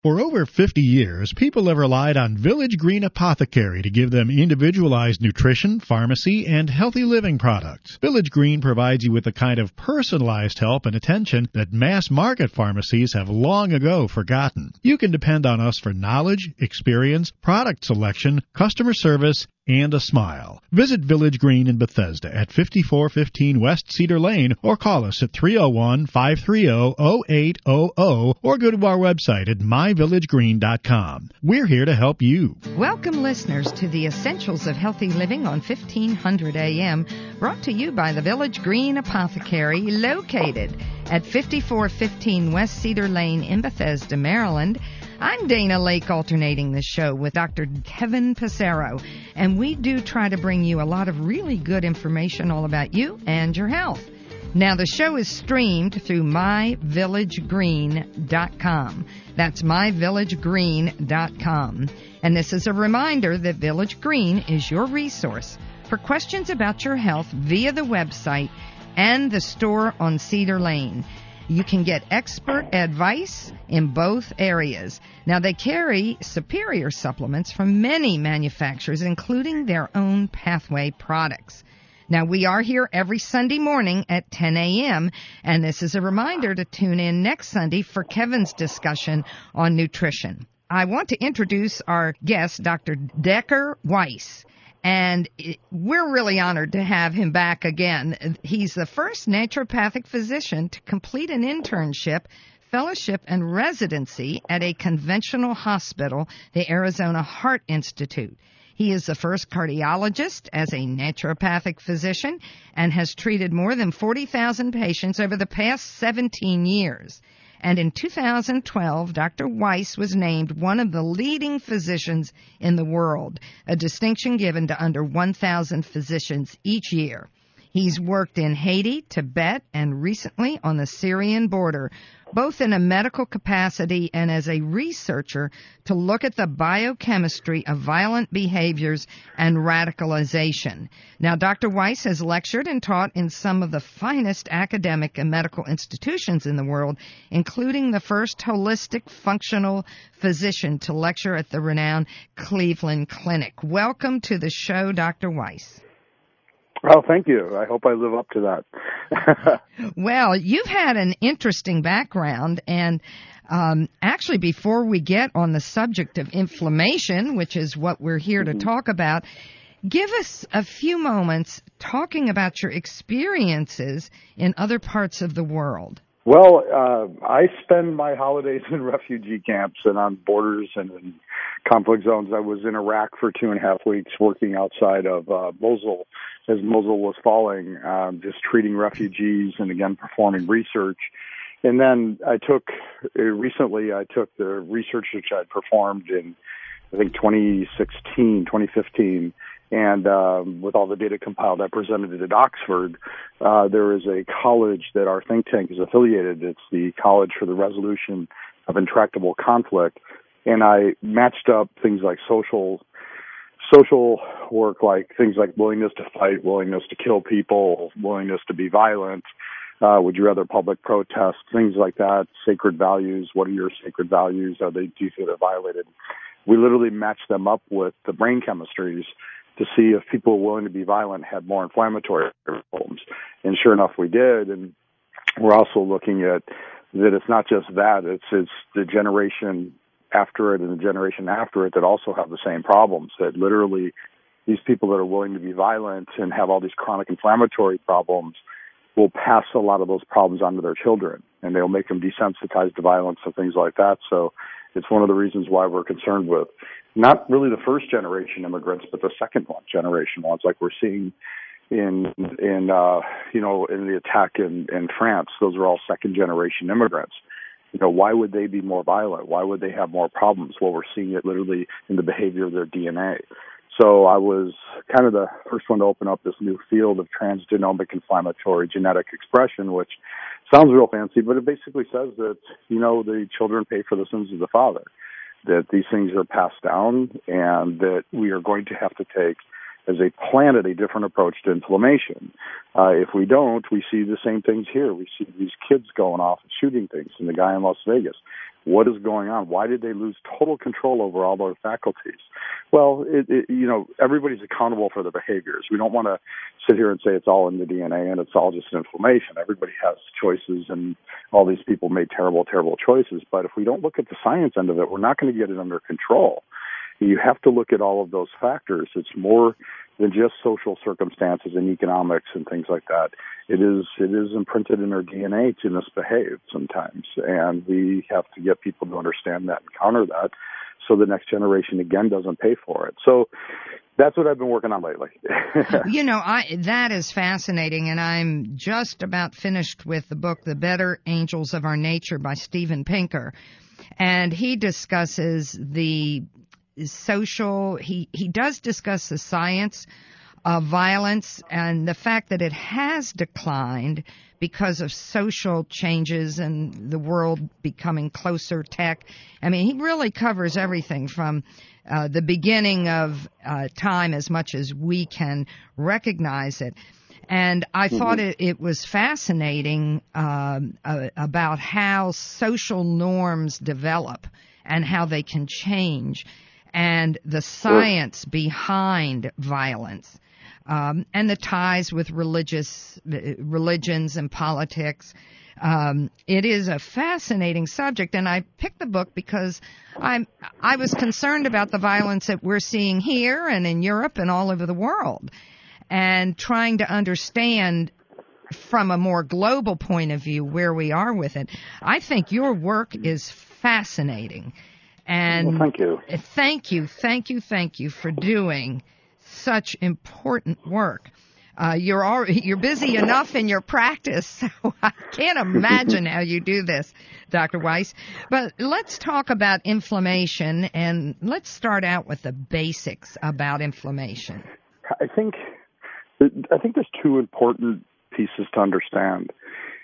For over 50 years, people have relied on Village Green Apothecary to give them individualized nutrition, pharmacy, and healthy living products. Village Green provides you with the kind of personalized help and attention that mass-market pharmacies have long ago forgotten. You can depend on us for knowledge, experience, product selection, customer service, and a smile. Visit Village Green in Bethesda at 5415 West Cedar Lane or call us at 301-530-0800 or go to our website at myvillagegreen.com. We're here to help you. Welcome, listeners, to the Essentials of Healthy Living on 1500 AM, brought to you by the Village Green Apothecary, located at 5415 West Cedar Lane in Bethesda, Maryland. I'm Dana Lake, alternating the show with Dr. Kevin Passero, and we do try to bring you a lot of really good information all about you and your health. Now, the show is streamed through myvillagegreen.com. That's myvillagegreen.com. And this is a reminder that Village Green is your resource for questions about your health via the website and the store on Cedar Lane. You can get expert advice in both areas. Now, they carry superior supplements from many manufacturers, including their own Pathway products. Now, we are here every Sunday morning at 10 a.m., and this is a reminder to tune in next Sunday for Kevin's discussion on nutrition. I want to introduce our guest, Dr. Decker Weiss. And we're really honored to have him back again. He's the first naturopathic physician to complete an internship, fellowship, and residency at a conventional hospital, the Arizona Heart Institute. He is the first cardiologist as a naturopathic physician and has treated more than 40,000 patients over the past 17 years. And in 2012, Dr. Weiss was named one of the leading physicians in the world, a distinction given to under 1,000 physicians each year. He's worked in Haiti, Tibet, and recently on the Syrian border, both in a medical capacity and as a researcher to look at the biochemistry of violent behaviors and radicalization. Now, Dr. Weiss has lectured and taught in some of the finest academic and medical institutions in the world, including the first holistic functional physician to lecture at the renowned Cleveland Clinic. Welcome to the show, Dr. Weiss. Oh, thank you. I hope I live up to that. Well, you've had an interesting background, and actually, before we get on the subject of inflammation, which is what we're here to talk about, give us a few moments talking about your experiences in other parts of the world. Well, I spend my holidays in refugee camps and on borders and in conflict zones. I was in Iraq for 2.5 weeks working outside of Mosul as Mosul was falling, just treating refugees and, again, performing research. And then I took the research which I'd performed in, I think, 2015, and with all the data compiled, I presented it at Oxford. There is a college that our think tank is affiliated. It's the College for the Resolution of Intractable Conflict. And I matched up things like social work, like things like willingness to fight, willingness to kill people, willingness to be violent. Would you rather public protest, things like that, sacred values. What are your sacred values? Do you feel they're violated? We literally matched them up with the brain chemistries to see if people willing to be violent had more inflammatory problems. And sure enough, we did. And we're also looking at that it's not just that, it's the generation after it and the generation after it that also have the same problems, that literally these people that are willing to be violent and have all these chronic inflammatory problems will pass a lot of those problems on to their children, and they'll make them desensitized to violence and things like that. So it's one of the reasons why we're concerned with not really the first generation immigrants, but the second generation ones, like we're seeing in the attack in France. Those are all second generation immigrants. Why would they be more violent? Why would they have more problems? Well, we're seeing it literally in the behavior of their DNA. So I was kind of the first one to open up this new field of transgenomic inflammatory genetic expression, which sounds real fancy, but it basically says that, the children pay for the sins of the father, that these things are passed down, and that we are going to have to take, as a planet, a different approach to inflammation. If we don't, we see the same things here. We see these kids going off and shooting things, and the guy in Las Vegas. What is going on? Why did they lose total control over all their faculties? Well, everybody's accountable for their behaviors. We don't want to sit here and say it's all in the DNA and it's all just inflammation. Everybody has choices, and all these people made terrible, terrible choices. But if we don't look at the science end of it, we're not going to get it under control. You have to look at all of those factors. It's more than just social circumstances and economics and things like that. It is imprinted in our DNA to misbehave sometimes, and we have to get people to understand that and counter that, so the next generation again doesn't pay for it. So that's what I've been working on lately. That is fascinating, and I'm just about finished with the book, The Better Angels of Our Nature by Steven Pinker, and he discusses the social, he does discuss the science of violence and the fact that it has declined because of social changes and the world becoming closer tech. I mean, he really covers everything from the beginning of time as much as we can recognize it. And I thought it was fascinating about how social norms develop and how they can change, and the science behind violence, and the ties with religions and politics. It is a fascinating subject, and I picked the book because I was concerned about the violence that we're seeing here and in Europe and all over the world, and trying to understand from a more global point of view where we are with it. I think your work is fascinating. And well, thank you. Thank you for doing such important work. You're busy enough in your practice, so I can't imagine how you do this, Dr. Weiss. But let's talk about inflammation, and let's start out with the basics about inflammation. I think there's two important pieces to understand.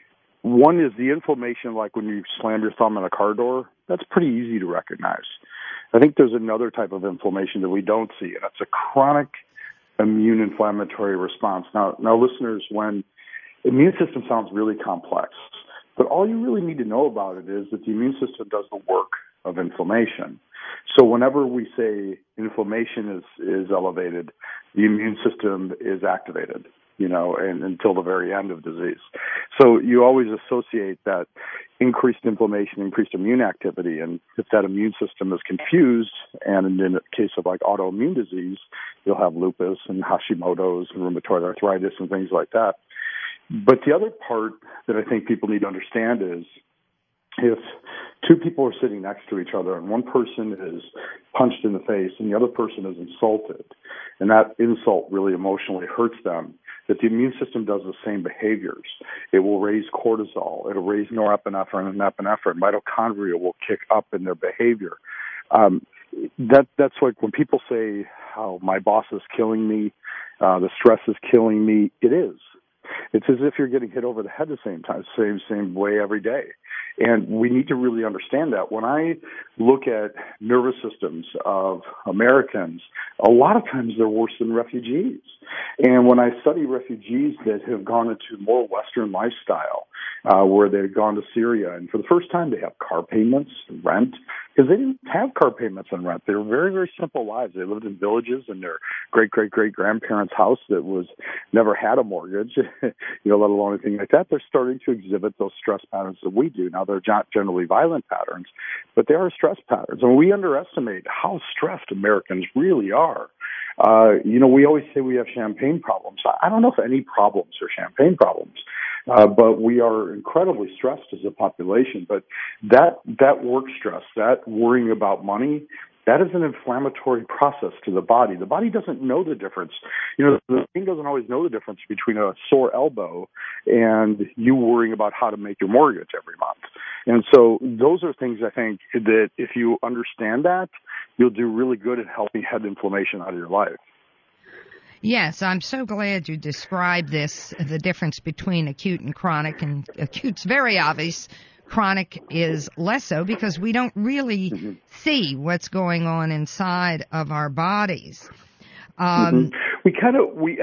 One is the inflammation, like when you slam your thumb in a car door. That's pretty easy to recognize. I think there's another type of inflammation that we don't see, and it's a chronic immune inflammatory response. Now, listeners, when immune system sounds really complex, but all you really need to know about it is that the immune system does the work of inflammation. So whenever we say inflammation is elevated, the immune system is activated, and until the very end of disease. So you always associate that increased inflammation, increased immune activity, and if that immune system is confused, and in the case of like autoimmune disease, you'll have lupus and Hashimoto's and rheumatoid arthritis and things like that. But the other part that I think people need to understand is if two people are sitting next to each other and one person is punched in the face and the other person is insulted, and that insult really emotionally hurts them, that the immune system does the same behaviors. It will raise cortisol. It'll raise norepinephrine and epinephrine. Mitochondria will kick up in their behavior. That's like when people say, "Oh, my boss is killing me. The stress is killing me." It is. It's as if you're getting hit over the head the same time, same way every day. And we need to really understand that. When I look at nervous systems of Americans, a lot of times they're worse than refugees. And when I study refugees that have gone into more Western lifestyle, where they've gone to Syria, and for the first time they have car payments, rent, because they didn't have car payments and rent. They were very, very simple lives. They lived in villages in their great-great-great-grandparents' house that was never had a mortgage, let alone anything like that. They're starting to exhibit those stress patterns that we do. Now, they're not generally violent patterns, but they are stress patterns. And we underestimate how stressed Americans really are. We always say we have champagne problems. I don't know if any problems are champagne problems, but we are incredibly stressed as a population. But that work stress, that worrying about money, that is an inflammatory process to the body. The body doesn't know the difference. The brain doesn't always know the difference between a sore elbow and you worrying about how to make your mortgage every month. And so those are things I think that if you understand that, you'll do really good at helping head inflammation out of your life. Yes, I'm so glad you described this, the difference between acute and chronic. And acute's very obvious. Chronic is less so because we don't really see what's going on inside of our bodies. Well, We've kind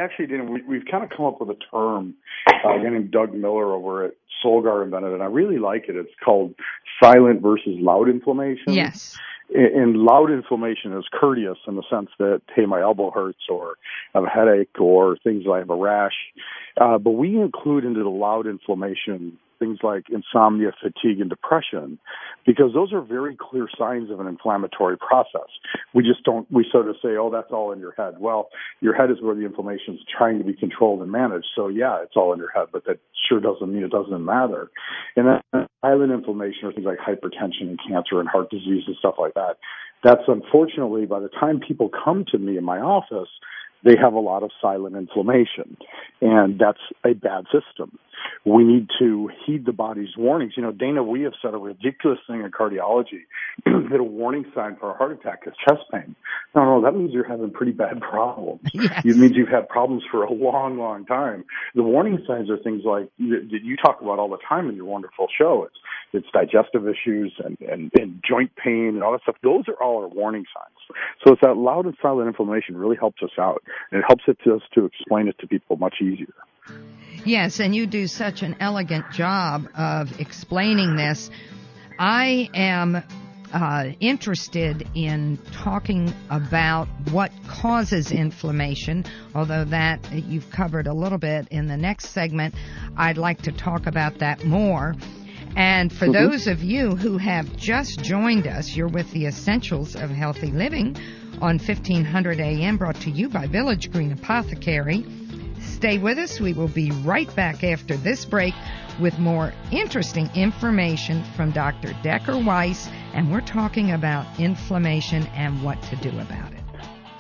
of come up with a term. A guy named Doug Miller over at Solgar invented it, and I really like it. It's called silent versus loud inflammation. Yes. And loud inflammation is courteous in the sense that, hey, my elbow hurts, or I have a headache, or things like I have a rash. But we include into the loud inflammation things like insomnia, fatigue, and depression, because those are very clear signs of an inflammatory process. We sort of say, oh, that's all in your head. Well, your head is where the inflammation is trying to be controlled and managed. So yeah, it's all in your head, but that sure doesn't mean it doesn't matter. And then silent inflammation are things like hypertension and cancer and heart disease and stuff like that. That's unfortunately, by the time people come to me in my office, they have a lot of silent inflammation, and that's a bad system. We need to heed the body's warnings. You know, Dana, we have said a ridiculous thing in cardiology that a warning sign for a heart attack is chest pain. No, that means you're having pretty bad problems. Yes. It means you've had problems for a long, long time. The warning signs are things like that you talk about all the time in your wonderful show. It's digestive issues and joint pain and all that stuff. Those are all our warning signs. So it's that loud and silent inflammation really helps us out, and it helps us to explain it to people much easier. Yes, and you do such an elegant job of explaining this. I am interested in talking about what causes inflammation, although that you've covered a little bit in the next segment. I'd like to talk about that more. And for those of you who have just joined us, you're with the Essentials of Healthy Living on 1500 AM, brought to you by Village Green Apothecary. Stay with us. We will be right back after this break with more interesting information from Dr. Decker Weiss, and we're talking about inflammation and what to do about it.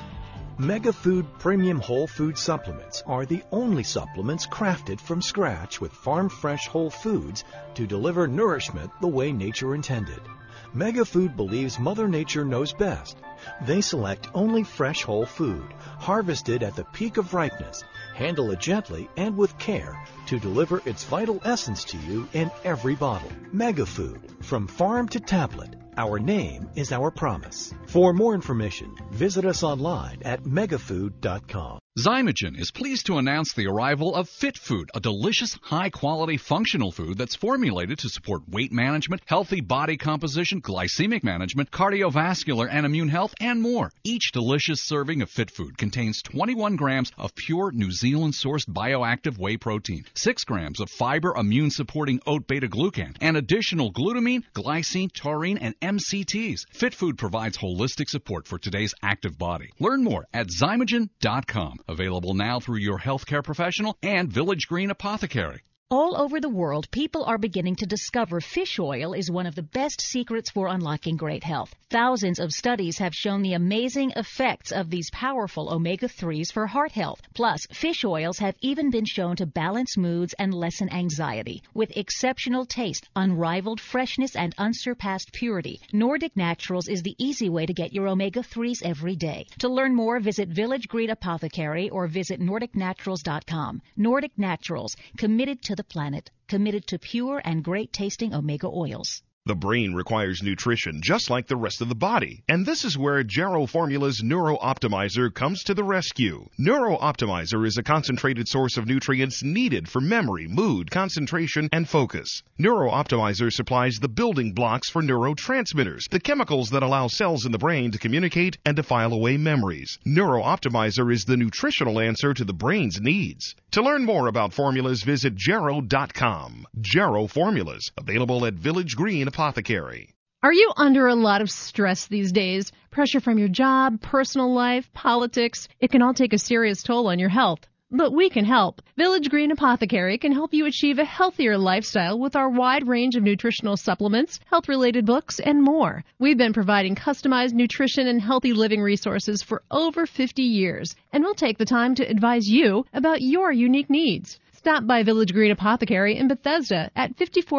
MegaFood Premium Whole Food Supplements are the only supplements crafted from scratch with farm-fresh whole foods to deliver nourishment the way nature intended. MegaFood believes Mother Nature knows best. They select only fresh whole food, harvested at the peak of ripeness, handle it gently and with care to deliver its vital essence to you in every bottle. MegaFood, from farm to tablet. Our name is our promise. For more information, visit us online at megafood.com. Zymogen is pleased to announce the arrival of Fit Food, a delicious, high-quality, functional food that's formulated to support weight management, healthy body composition, glycemic management, cardiovascular and immune health, and more. Each delicious serving of Fit Food contains 21 grams of pure New Zealand-sourced bioactive whey protein, 6 grams of fiber immune-supporting oat beta-glucan, and additional glutamine, glycine, taurine, and MCTs. Fit Food provides holistic support for today's active body. Learn more at Zymogen.com. Available now through your healthcare professional and Village Green Apothecary. All over the world, people are beginning to discover fish oil is one of the best secrets for unlocking great health. Thousands of studies have shown the amazing effects of these powerful omega-3s for heart health. Plus, fish oils have even been shown to balance moods and lessen anxiety. With exceptional taste, unrivaled freshness, and unsurpassed purity, Nordic Naturals is the easy way to get your omega-3s every day. To learn more, visit Village Green Apothecary or visit NordicNaturals.com. Nordic Naturals, committed to the planet, committed to pure and great-tasting omega oils. The brain requires nutrition just like the rest of the body, and this is where Jarrow Formula's Neuro Optimizer comes to the rescue. Neuro Optimizer is a concentrated source of nutrients needed for memory, mood, concentration, and focus. Neuro Optimizer supplies the building blocks for neurotransmitters, the chemicals that allow cells in the brain to communicate and to file away memories. Neuro Optimizer is the nutritional answer to the brain's needs. To learn more about formulas, visit Jarrow.com. Jarrow Formulas, available at Village Green Apothecary. Are you under a lot of stress these days? Pressure from your job, personal life, politics. It can all take a serious toll on your health. But we can help. Village Green Apothecary can help you achieve a healthier lifestyle with our wide range of nutritional supplements, health-related books, and more. We've been providing customized nutrition and healthy living resources for over 50 years, and we'll take the time to advise you about your unique needs. Stop by Village Green Apothecary in Bethesda at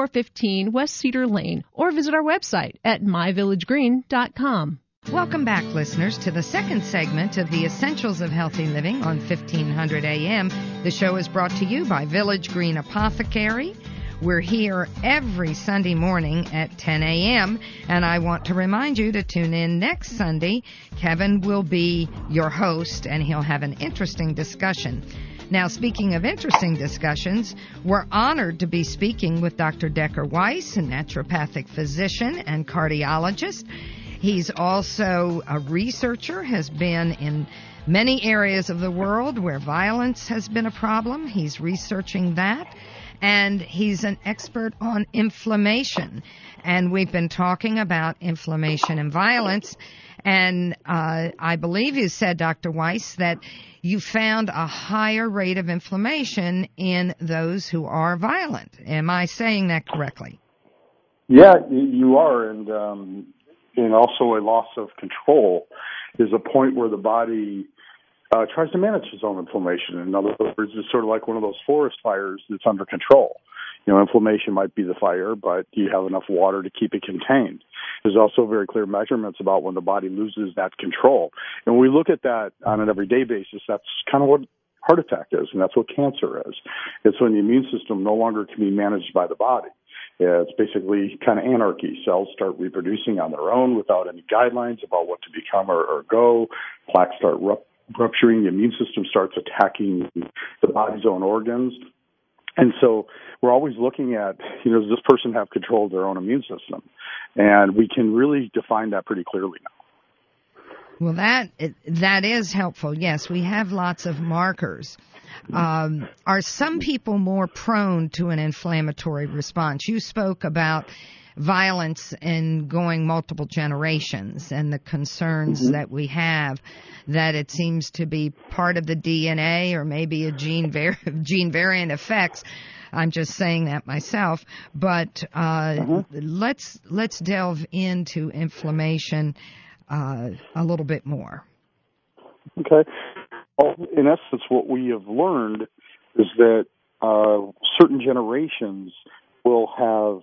5415 West Cedar Lane, or visit our website at myvillagegreen.com. Welcome back, listeners, to the second segment of the Essentials of Healthy Living on 1500 AM. The show is brought to you by Village Green Apothecary. We're here every Sunday morning at 10 a.m., and I want to remind you to tune in next Sunday. Kevin will be your host, and he'll have an interesting discussion. Now, speaking of interesting discussions, we're honored to be speaking with Dr. Decker Weiss, a naturopathic physician and cardiologist. He's also a researcher, has been in many areas of the world where violence has been a problem. He's researching that. And he's an expert on inflammation. And we've been talking about inflammation and violence. And I believe you said, Dr. Weiss, that you found a higher rate of inflammation in those who are violent. Am I saying that correctly? Yeah, you are. And also a loss of control is a point where the body tries to manage its own inflammation. In other words, it's sort of like one of those forest fires that's under control. Inflammation might be the fire, but you have enough water to keep it contained. There's also very clear measurements about when the body loses that control. And when we look at that on an everyday basis, that's kind of what heart attack is, and that's what cancer is. It's when the immune system no longer can be managed by the body. It's basically kind of anarchy. Cells start reproducing on their own without any guidelines about what to become or go. Plaques start rupturing. The immune system starts attacking the body's own organs. And so we're always looking at, does this person have control of their own immune system? And we can really define that pretty clearly now. Well, that is helpful. Yes, we have lots of markers. Are some people more prone to an inflammatory response? You spoke about violence and going multiple generations and the concerns that we have that it seems to be part of the DNA or maybe a gene variant effects. I'm just saying that myself, but let's delve into inflammation a little bit more. Okay. Well, in essence, what we have learned is that certain generations will have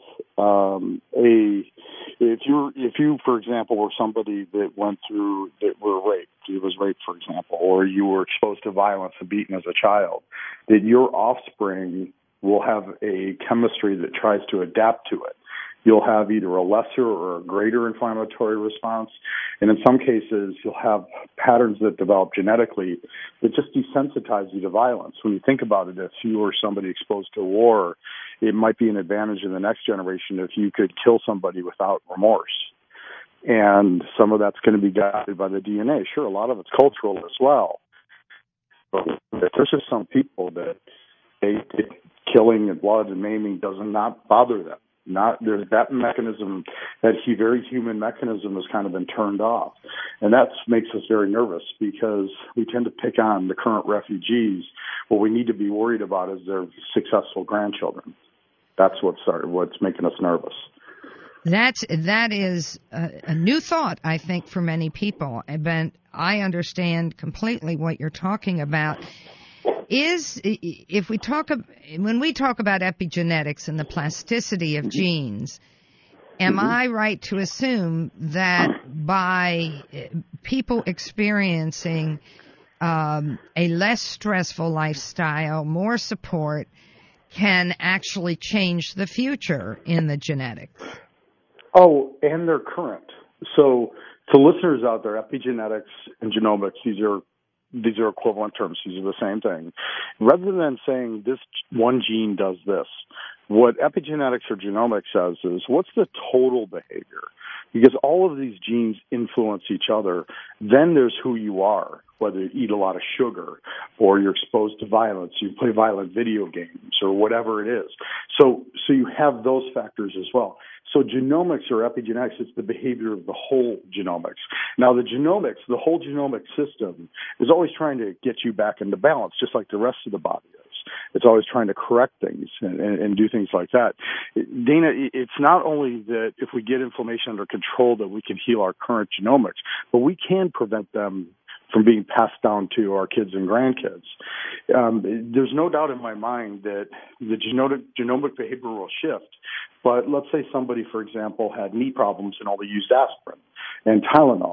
if you, for example, were somebody that were raped, you was raped, for example, or you were exposed to violence and beaten as a child, that your offspring will have a chemistry that tries to adapt to it. You'll have either a lesser or a greater inflammatory response, and in some cases, you'll have patterns that develop genetically that just desensitize you to violence. When you think about it, if you were somebody exposed to war, it might be an advantage in the next generation if you could kill somebody without remorse. And some of that's going to be guided by the DNA. Sure, a lot of it's cultural as well. But there's just some people that killing and blood and maiming does not bother them. There's that mechanism, that very human mechanism has kind of been turned off. And that makes us very nervous because we tend to pick on the current refugees. What we need to be worried about is their successful grandchildren. That's what's making us nervous. That is a new thought, I think, for many people. But I understand completely what you're talking about. When we talk about epigenetics and the plasticity of genes, am I right to assume that by people experiencing a less stressful lifestyle, more support, can actually change the future in the genetics? Oh, and they're current. So to listeners out there, epigenetics and genomics, these are equivalent terms. These are the same thing. Rather than saying this one gene does this, what epigenetics or genomics says is what's the total behavior? Because all of these genes influence each other. Then there's who you are, whether you eat a lot of sugar or you're exposed to violence, you play violent video games or whatever it is. So you have those factors as well. So genomics or epigenetics is the behavior of the whole genomics. Now the whole genomic system is always trying to get you back into balance, just like the rest of the body is. It's always trying to correct things and do things like that. Dana, it's not only that if we get inflammation under control that we can heal our current genomics, but we can prevent them from being passed down to our kids and grandkids. There's no doubt in my mind that the genomic behavior will shift. But let's say somebody, for example, had knee problems and only used aspirin and Tylenol.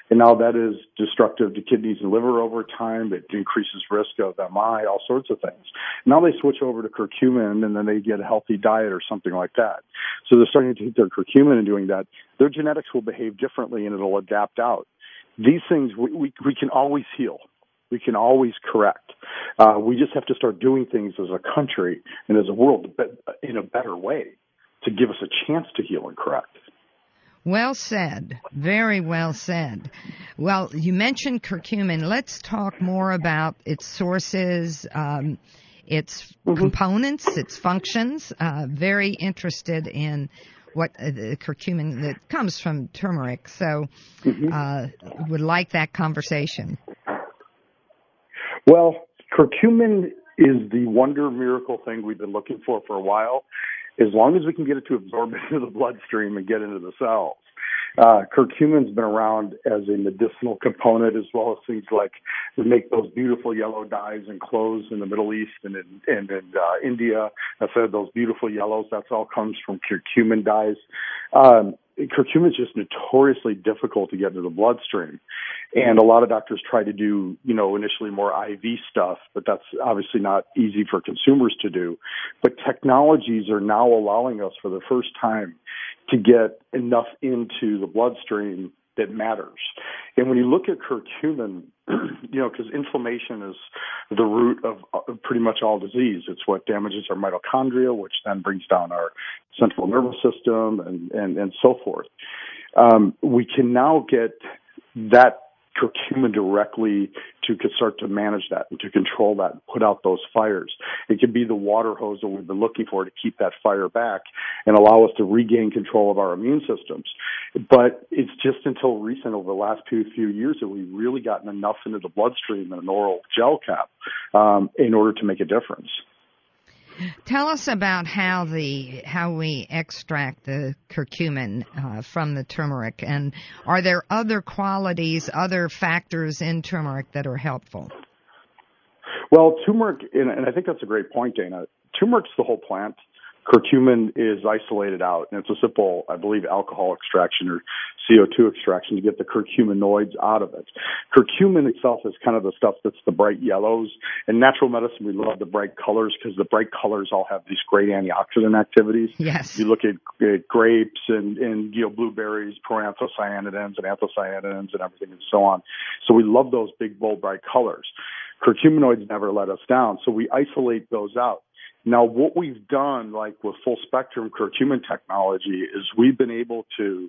And now that is destructive to kidneys and liver over time. It increases risk of MI, all sorts of things. Now they switch over to curcumin, and then they get a healthy diet or something like that. So they're starting to take their curcumin and doing that. Their genetics will behave differently, and it'll adapt out. These things we can always heal. We can always correct. We just have to start doing things as a country and as a world in a better way to give us a chance to heal and correct. Well said. Very well said. Well, you mentioned curcumin. Let's talk more about its sources, its components, its functions. Very interested in what the curcumin that comes from turmeric. So would like that conversation. Well, curcumin is the wonder miracle thing we've been looking for a while. As long as we can get it to absorb into the bloodstream and get into the cells. Curcumin's been around as a medicinal component, as well as things like we make those beautiful yellow dyes in clothes in the Middle East and in India. I said those beautiful yellows, that's all comes from curcumin dyes. Curcumin is just notoriously difficult to get into the bloodstream. And a lot of doctors try to do, initially more IV stuff, but that's obviously not easy for consumers to do. But technologies are now allowing us for the first time to get enough into the bloodstream that matters. And when you look at curcumin, because inflammation is the root of pretty much all disease. It's what damages our mitochondria, which then brings down our central nervous system and so forth. We can now get that curcumin directly to start to manage that and to control that and put out those fires. It can be the water hose that we've been looking for to keep that fire back and allow us to regain control of our immune systems. But it's just until recent, over the last few years, that we've really gotten enough into the bloodstream in an oral gel cap in order to make a difference. Tell us about how we extract the curcumin from the turmeric, and are there other qualities, other factors in turmeric that are helpful? Well, turmeric, and I think that's a great point, Dana. Turmeric's the whole plant. Curcumin is isolated out, and it's a simple, I believe, alcohol extraction or CO2 extraction to get the curcuminoids out of it. Curcumin itself is kind of the stuff that's the bright yellows. In natural medicine, we love the bright colors because the bright colors all have these great antioxidant activities. Yes. You look at grapes and blueberries, proanthocyanidins and anthocyanidins and everything and so on. So we love those big, bold, bright colors. Curcuminoids never let us down, so we isolate those out. Now, what we've done, like with full spectrum curcumin technology, is we've been able to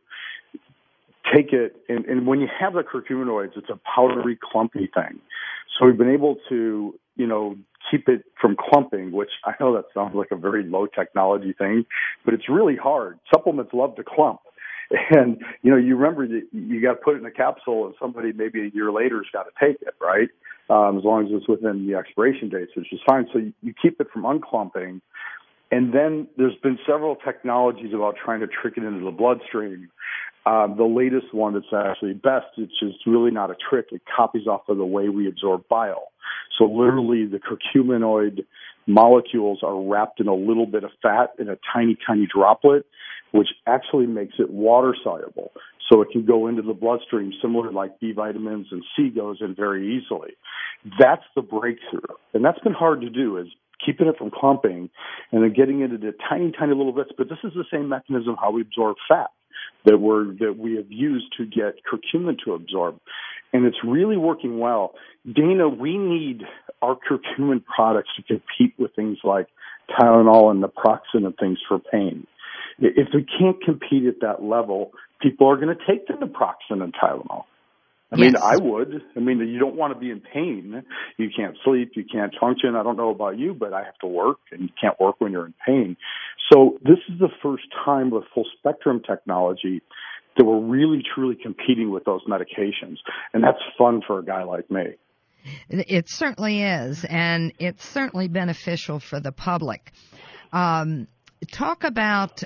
take it, and when you have the curcuminoids, it's a powdery, clumpy thing. So we've been able to, keep it from clumping, which I know that sounds like a very low technology thing, but it's really hard. Supplements love to clump. And, you remember that you got to put it in a capsule and somebody maybe a year later has got to take it, right? As long as it's within the expiration dates, which is fine. So you keep it from unclumping. And then there's been several technologies about trying to trick it into the bloodstream. The latest one that's actually best, it's just really not a trick. It copies off of the way we absorb bile. So literally the curcuminoid molecules are wrapped in a little bit of fat in a tiny, tiny droplet, which actually makes it water soluble. So it can go into the bloodstream similar like B vitamins and C goes in very easily. That's the breakthrough. And that's been hard to do, is keeping it from clumping and then getting into the tiny, tiny little bits. But this is the same mechanism how we absorb fat that we have used to get curcumin to absorb. And it's really working well. Dana, we need our curcumin products to compete with things like Tylenol and naproxen and things for pain. If we can't compete at that level, people are going to take the naproxen and Tylenol. I mean, I would. I mean, you don't want to be in pain. You can't sleep. You can't function. I don't know about you, but I have to work, and you can't work when you're in pain. So this is the first time with full spectrum technology that we're really, truly competing with those medications. And that's fun for a guy like me. It certainly is, and it's certainly beneficial for the public. Talk about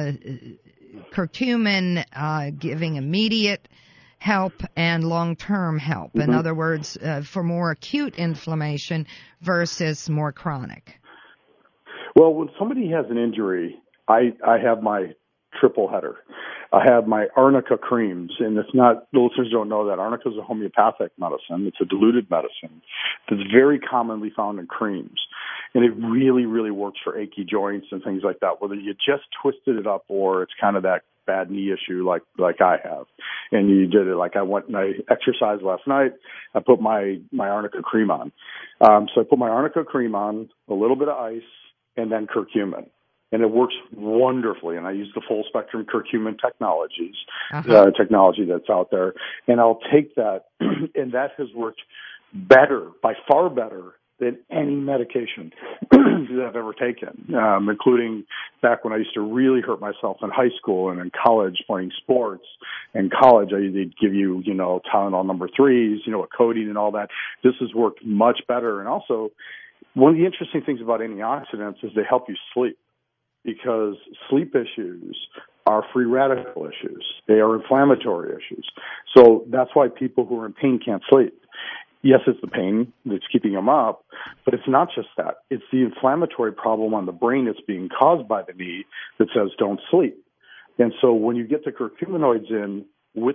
curcumin giving immediate help and long-term help. In other words, for more acute inflammation versus more chronic. Well, when somebody has an injury, I have my triple header. I have my arnica creams, and it's not, the listeners don't know that arnica is a homeopathic medicine. It's a diluted medicine that's very commonly found in creams. And it really, really works for achy joints and things like that, whether you just twisted it up or it's kind of that bad knee issue like I have. And you did it like I went and I exercised last night. I put my arnica cream on. So I put my arnica cream on, a little bit of ice, and then curcumin. And it works wonderfully. And I use the full spectrum curcumin technology that's out there. And I'll take that, and that has worked better, by far better, than any medication that I've ever taken, including back when I used to really hurt myself in high school and in college playing sports. In college, they'd give you, Tylenol number 3s, with codeine and all that. This has worked much better. And also, one of the interesting things about antioxidants is they help you sleep, because sleep issues are free radical issues. They are inflammatory issues. So that's why people who are in pain can't sleep. Yes, it's the pain that's keeping them up, but it's not just that. It's the inflammatory problem on the brain that's being caused by the knee that says don't sleep. And so when you get the curcuminoids in with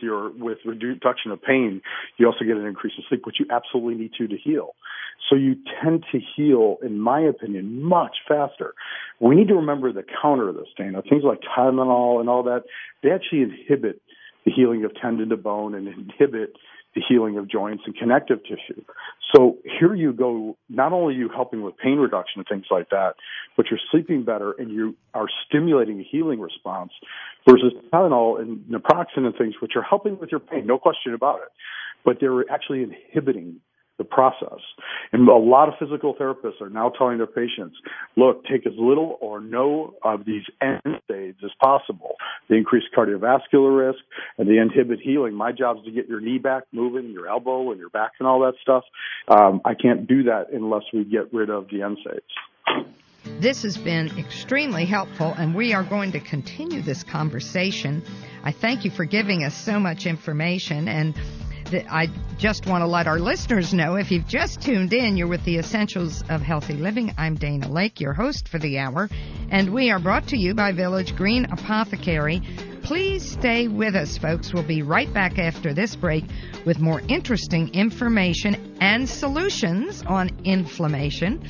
reduction of pain, you also get an increase in sleep, which you absolutely need to heal. So you tend to heal, in my opinion, much faster. We need to remember the counter of this, Dana. Things like Tylenol and all that, they actually inhibit the healing of tendon to bone and inhibit the healing of joints and connective tissue. So here you go, not only are you helping with pain reduction and things like that, but you're sleeping better and you are stimulating a healing response versus Tylenol and naproxen and things, which are helping with your pain, no question about it, but they're actually inhibiting the process. And a lot of physical therapists are now telling their patients, look, take as little or no of these NSAIDs as possible. They increase cardiovascular risk and they inhibit healing. My job is to get your knee back moving, your elbow and your back and all that stuff. I can't do that unless we get rid of the NSAIDs. This has been extremely helpful, and we are going to continue this conversation. I thank you for giving us so much information, and I just want to let our listeners know, if you've just tuned in, you're with the Essentials of Healthy Living. I'm Dana Lake, your host for the hour, and we are brought to you by Village Green Apothecary. Please stay with us, folks. We'll be right back after this break with more interesting information and solutions on inflammation.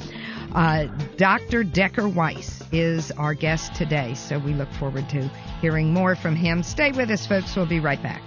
Dr. Decker Weiss is our guest today, so we look forward to hearing more from him. Stay with us, folks. We'll be right back.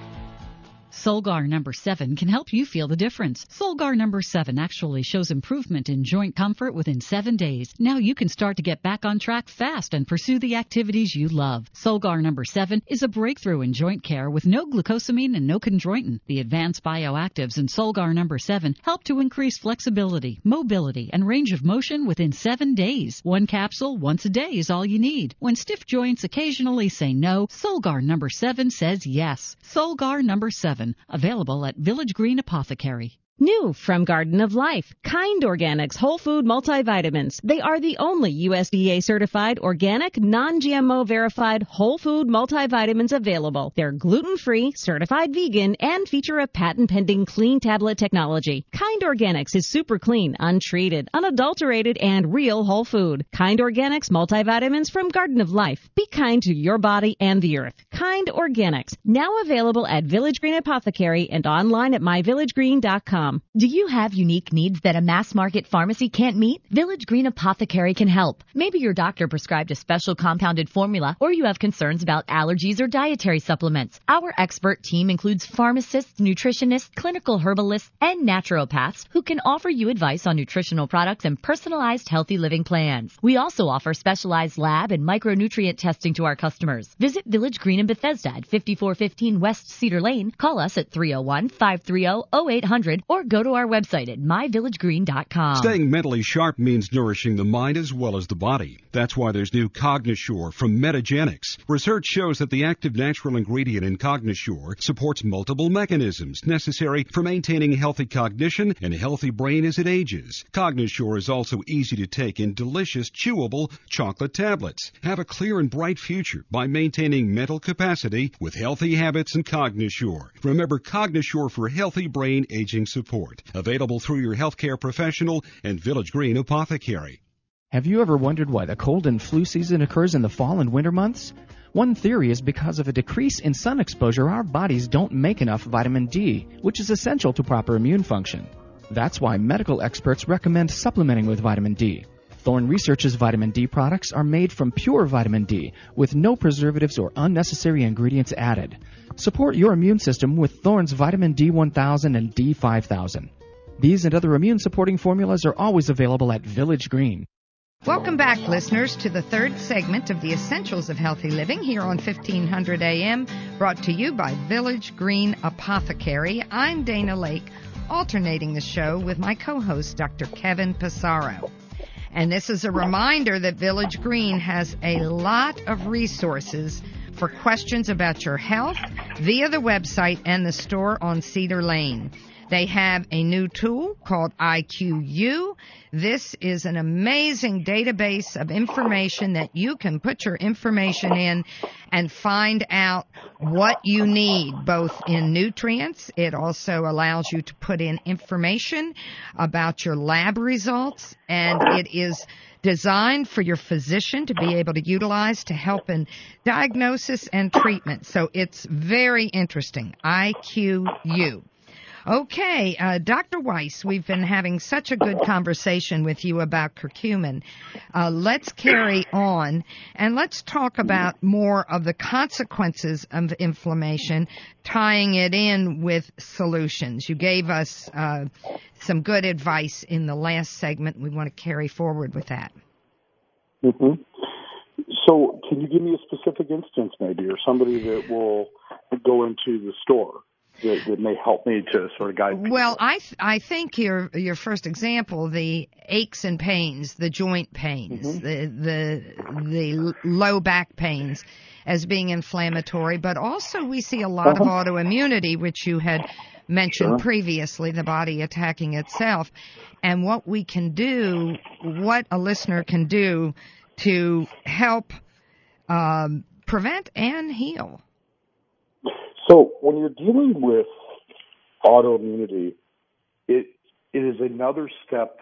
Solgar number 7 can help you feel the difference. Solgar number 7 actually shows improvement in joint comfort within 7 days. Now you can start to get back on track fast and pursue the activities you love. Solgar number 7 is a breakthrough in joint care with no glucosamine and no chondroitin. The advanced bioactives in Solgar number 7 help to increase flexibility, mobility, and range of motion within 7 days. One capsule once a day is all you need. When stiff joints occasionally say no, Solgar number 7 says yes. Solgar number 7. Available at Village Green Apothecary. New from Garden of Life, Kind Organics Whole Food Multivitamins. They are the only USDA certified, organic, non-GMO verified whole food multivitamins available. They're gluten-free, certified vegan, and feature a patent-pending clean tablet technology. Kind Organics is super clean, untreated, unadulterated, and real whole food. Kind Organics multivitamins from Garden of Life. Be kind to your body and the earth. Kind Organics, now available at Village Green Apothecary and online at myvillagegreen.com. Do you have unique needs that a mass market pharmacy can't meet? Village Green Apothecary can help. Maybe your doctor prescribed a special compounded formula, or you have concerns about allergies or dietary supplements. Our expert team includes pharmacists, nutritionists, clinical herbalists, and naturopaths who can offer you advice on nutritional products and personalized healthy living plans. We also offer specialized lab and micronutrient testing to our customers. Visit Village Green in Bethesda at 5415 West Cedar Lane. Call us at 301-530-0800 or go to our website at myvillagegreen.com. Staying mentally sharp means nourishing the mind as well as the body. That's why there's new Cognisure from Metagenics. Research shows that the active natural ingredient in Cognisure supports multiple mechanisms necessary for maintaining healthy cognition and a healthy brain as it ages. Cognisure is also easy to take in delicious, chewable chocolate tablets. Have a clear and bright future by maintaining mental capacity with healthy habits and Cognisure. Remember, Cognisure for healthy brain aging support. Available through your healthcare professional and Village Green Apothecary. Have you ever wondered why the cold and flu season occurs in the fall and winter months? One theory is because of a decrease in sun exposure, our bodies don't make enough vitamin D, which is essential to proper immune function. That's why medical experts recommend supplementing with vitamin D. Thorne Research's vitamin D products are made from pure vitamin D with no preservatives or unnecessary ingredients added. Support your immune system with Thorne's vitamin D1000 and D5000. These and other immune-supporting formulas are always available at Village Green. Welcome back, listeners, to the third segment of the Essentials of Healthy Living here on 1500 AM, brought to you by Village Green Apothecary. I'm Dana Lake, alternating the show with my co-host, Dr. Kevin Passaro. And this is a reminder that Village Green has a lot of resources for questions about your health via the website and the store on Cedar Lane. They have a new tool called IQU. This is an amazing database of information that you can put your information in and find out what you need, both in nutrients. It also allows you to put in information about your lab results, and it is designed for your physician to be able to utilize to help in diagnosis and treatment. So it's very interesting. IQU. Okay, Dr. Weiss, we've been having such a good conversation with you about curcumin. Let's carry on, and let's talk about more of the consequences of inflammation, tying it in with solutions. You gave us some good advice in the last segment. We want to carry forward with that. Mm-hmm. So can you give me a specific instance maybe, or somebody that will go into the store that may help me to sort of guide people? Well, I think your first example, the aches and pains, the joint pains, mm-hmm. the low back pains as being inflammatory, but also we see a lot of autoimmunity, which you had mentioned previously, the body attacking itself, and what we can do, what a listener can do to help prevent and heal. So when you're dealing with autoimmunity, it is another step,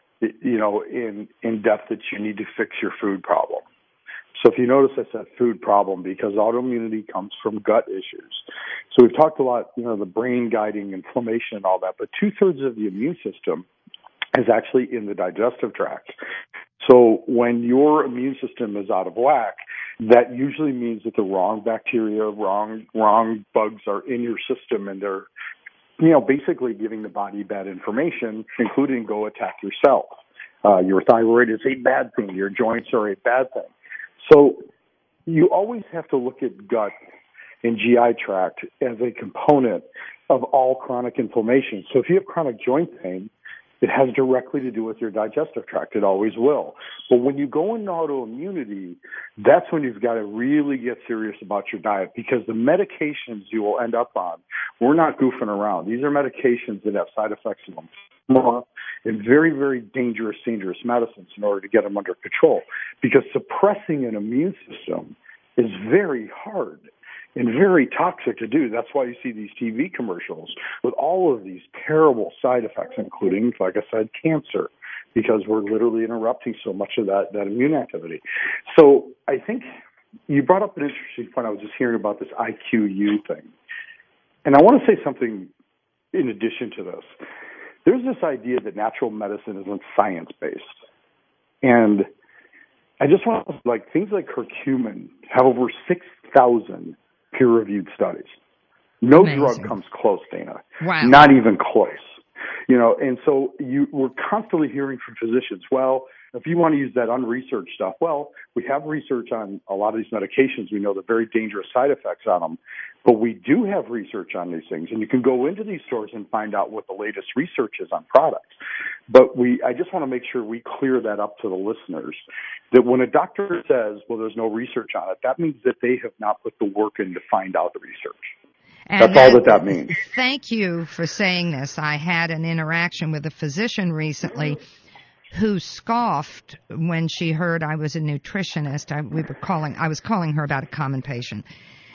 in depth that you need to fix your food problem. So if you notice, I said food problem because autoimmunity comes from gut issues. So we've talked a lot, the brain guiding inflammation and all that, but 2/3 of the immune system is actually in the digestive tract. So when your immune system is out of whack, that usually means that the wrong bacteria, wrong bugs are in your system, and they're, basically giving the body bad information, including go attack yourself. Your thyroid is a bad thing. Your joints are a bad thing. So you always have to look at gut and GI tract as a component of all chronic inflammation. So if you have chronic joint pain, it has directly to do with your digestive tract. It always will. But when you go into autoimmunity, that's when you've got to really get serious about your diet, because the medications you will end up on, we're not goofing around. These are medications that have side effects of them and very, very dangerous medicines in order to get them under control, because suppressing an immune system is very hard and very toxic to do. That's why you see these TV commercials with all of these terrible side effects, including, like I said, cancer, because we're literally interrupting so much of that immune activity. So I think you brought up an interesting point. I was just hearing about this IQU thing. And I want to say something in addition to this. There's this idea that natural medicine isn't science-based. And I just want to, things like curcumin have over 6,000 peer-reviewed studies. No Amazing. Drug comes close, Dana. Wow. Not even close. And so we're constantly hearing from physicians, well, if you want to use that unresearched stuff, well, we have research on a lot of these medications. We know the very dangerous side effects on them, but we do have research on these things, and you can go into these stores and find out what the latest research is on products. But I just want to make sure we clear that up to the listeners, that when a doctor says, well, there's no research on it, that means that they have not put the work in to find out the research. And that's all that means. Thank you for saying this. I had an interaction with a physician recently who scoffed when she heard I was a nutritionist. I was calling her about a common patient.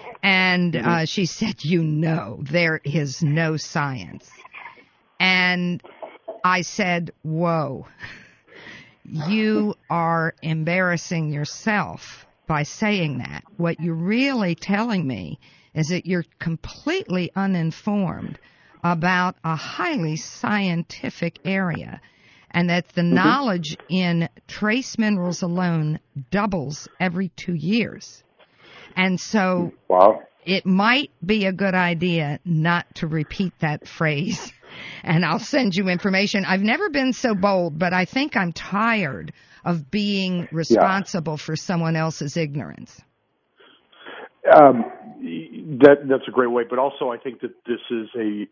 And she said, there is no science. And I said, whoa, you are embarrassing yourself, by saying that. What you're really telling me is that you're completely uninformed about a highly scientific area, and that the knowledge in trace minerals alone doubles every 2 years. And so it might be a good idea not to repeat that phrase. And I'll send you information. I've never been so bold, but I think I'm tired of being responsible for someone else's ignorance. That's a great way, but also I think that this is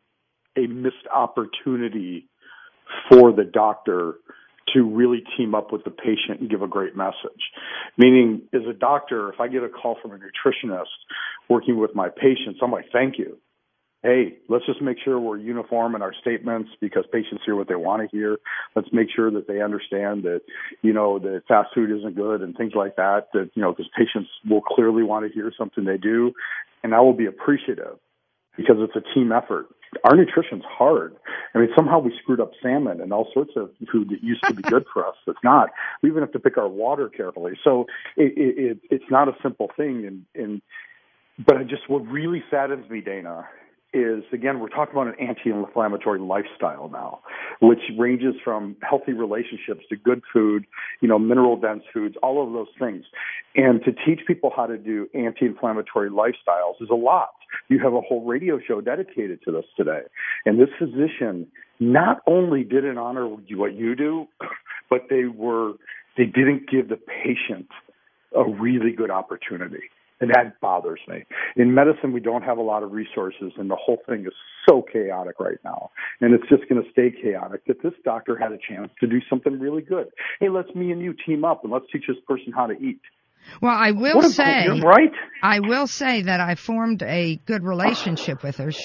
a missed opportunity for the doctor to really team up with the patient and give a great message. Meaning, as a doctor, if I get a call from a nutritionist working with my patients, I'm like, thank you. Hey, let's just make sure we're uniform in our statements because patients hear what they want to hear. Let's make sure that they understand that, that fast food isn't good and things like that, because patients will clearly want to hear something they do. And I will be appreciative because it's a team effort. Our nutrition's hard. I mean, somehow we screwed up salmon and all sorts of food that used to be good for us. It's not. We even have to pick our water carefully. So it's not a simple thing. But what really saddens me, Dana, is, again, we're talking about an anti-inflammatory lifestyle now, which ranges from healthy relationships to good food, mineral-dense foods, all of those things. And to teach people how to do anti-inflammatory lifestyles is a lot. You have a whole radio show dedicated to this today. And this physician not only didn't honor what you do, but they didn't give the patient a really good opportunity. And that bothers me. In medicine, we don't have a lot of resources, and the whole thing is so chaotic right now. And it's just going to stay chaotic that this doctor had a chance to do something really good. Hey, let's me and you team up, and let's teach this person how to eat. Well, I will say, right? I will say that I formed a good relationship with her.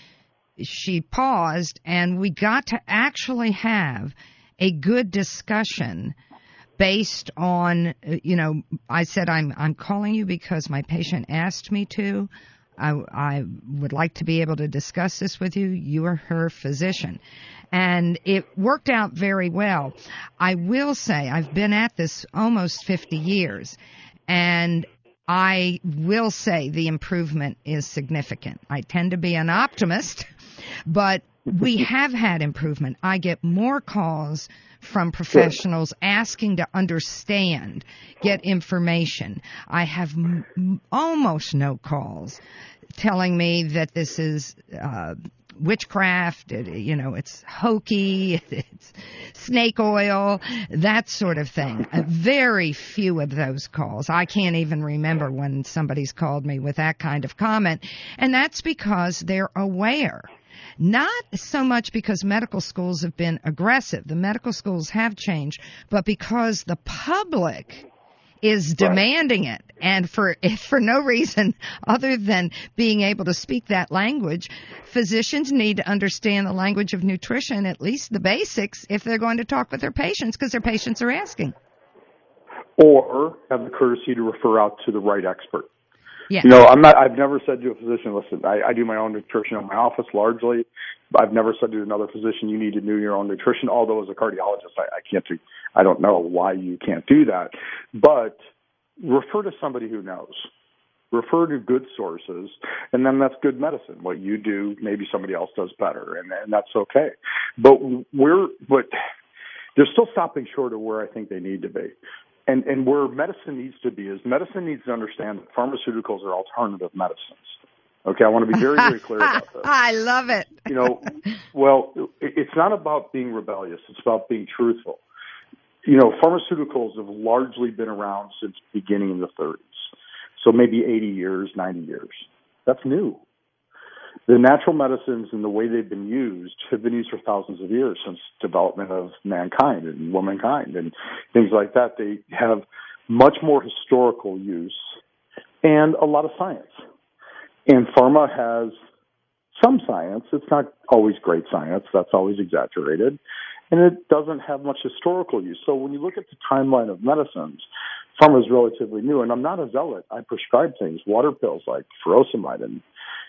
She paused, and we got to actually have a good discussion based on, I said, I'm calling you because my patient asked me to. I would like to be able to discuss this with you. You are her physician. And it worked out very well. I will say I've been at this almost 50 years, and I will say the improvement is significant. I tend to be an optimist, but we have had improvement. I get more calls from professionals asking to understand, get information. I have almost no calls telling me that this is witchcraft, it's hokey, it's snake oil, that sort of thing. Very few of those calls. I can't even remember when somebody's called me with that kind of comment, and that's because they're aware. Not so much because medical schools have been aggressive. The medical schools have changed, but because the public is demanding it, and for no reason other than being able to speak that language. Physicians need to understand the language of nutrition, at least the basics, if they're going to talk with their patients, because their patients are asking. Or have the courtesy to refer out to the right expert. Yes. I've never said to a physician, listen, I do my own nutrition in my office largely. I've never said to another physician, you need to do your own nutrition. Although as a cardiologist, I don't know why you can't do that. But refer to somebody who knows. Refer to good sources, and then that's good medicine. What you do, maybe somebody else does better, and that's okay. But they're still stopping short of where I think they need to be. And where medicine needs to be is medicine needs to understand that pharmaceuticals are alternative medicines. Okay, I want to be very, very clear about this. I love it. It's not about being rebellious. It's about being truthful. Pharmaceuticals have largely been around since the beginning of the 30s. So maybe 80 years, 90 years. That's new. The natural medicines and the way they've been used have been used for thousands of years since development of mankind and womankind and things like that. They have much more historical use and a lot of science. And pharma has some science. It's not always great science. That's always exaggerated. And it doesn't have much historical use. So when you look at the timeline of medicines, pharma is relatively new. And I'm not a zealot. I prescribe things, water pills like furosemide and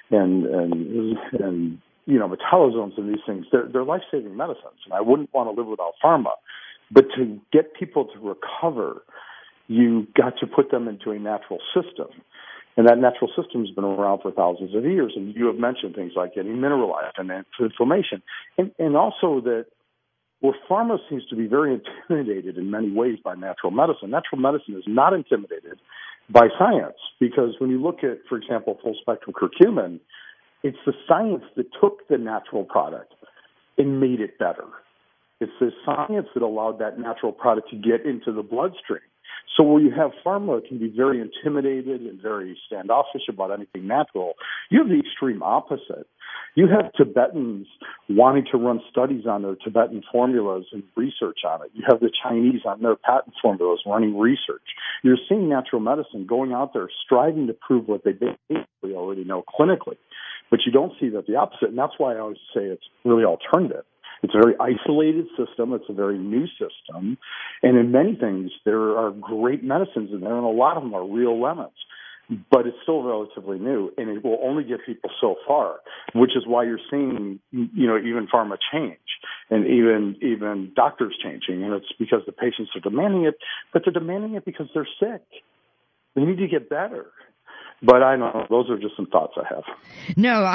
metalazones and these things. They're life-saving medicines. And I wouldn't want to live without pharma. But to get people to recover you got to put them into a natural system. And that natural system has been around for thousands of years. And you have mentioned things like getting mineralized and inflammation. And also that where pharma seems to be very intimidated in many ways by natural medicine is not intimidated by science. Because when you look at, for example, full-spectrum curcumin, it's the science that took the natural product and made it better. It's the science that allowed that natural product to get into the bloodstream. So where you have pharma that can be very intimidated and very standoffish about anything natural, you have the extreme opposite. You have Tibetans wanting to run studies on their Tibetan formulas and research on it. You have the Chinese on their patent formulas running research. You're seeing natural medicine going out there striving to prove what they basically already know clinically. But you don't see that the opposite, and that's why I always say it's really alternative. It's a very isolated system. It's a very new system. And in many things, there are great medicines in there, and a lot of them are real lemons. But it's still relatively new, and it will only get people so far, which is why you're seeing, even pharma change and even doctors changing. And it's because the patients are demanding it, but they're demanding it because they're sick. They need to get better. But I know those are just some thoughts I have. No,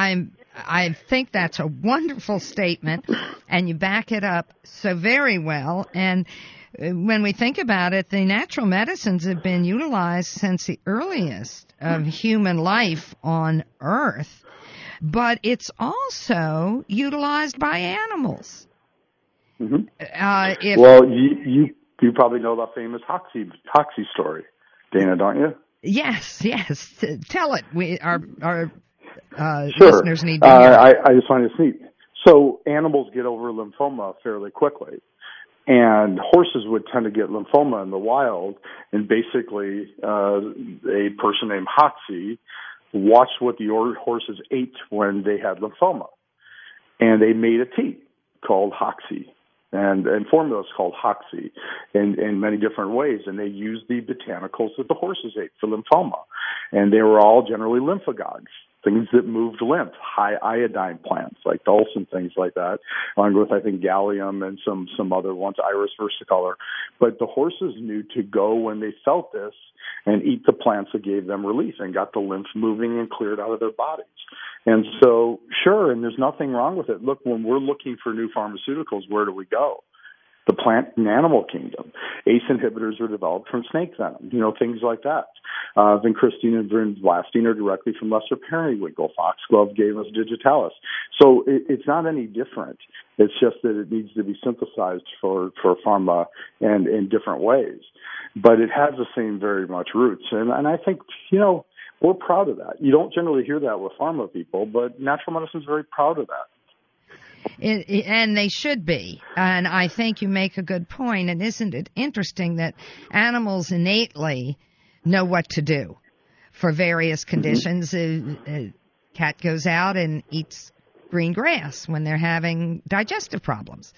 I think that's a wonderful statement, and you back it up so very well. And when we think about it, the natural medicines have been utilized since the earliest of human life on Earth, but it's also utilized by animals. Mm-hmm. Well, you probably know the famous Hoxsey story, Dana, don't you? Yes. Tell it. Our sure. Listeners need to hear it. I just find it neat. So animals get over lymphoma fairly quickly. And horses would tend to get lymphoma in the wild. And basically, a person named Hoxsey watched what the horses ate when they had lymphoma. And they made a tea called Hoxsey. And formulas called Hoxsey in many different ways. And they used the botanicals that the horses ate for lymphoma. And they were all generally lymphagogues, things that moved lymph, high iodine plants like dulse and things like that, along with, I think, gallium and some other ones, iris versicolor. But the horses knew to go when they felt this and eat the plants that gave them relief and got the lymph moving and cleared out of their bodies. And so, sure, and there's nothing wrong with it. Look, when we're looking for new pharmaceuticals, where do we go? The plant and animal kingdom. ACE inhibitors are developed from snake venom, things like that. Vincristine and vinblastine are directly from lesser periwinkle. Foxglove gave us digitalis. So it's not any different. It's just that it needs to be synthesized for pharma and in different ways. But it has the same very much roots. And I think, we're proud of that. You don't generally hear that with pharma people, but natural medicine is very proud of that. And they should be. And I think you make a good point. And isn't it interesting that animals innately know what to do for various conditions? A cat goes out and eats green grass when they're having digestive problems.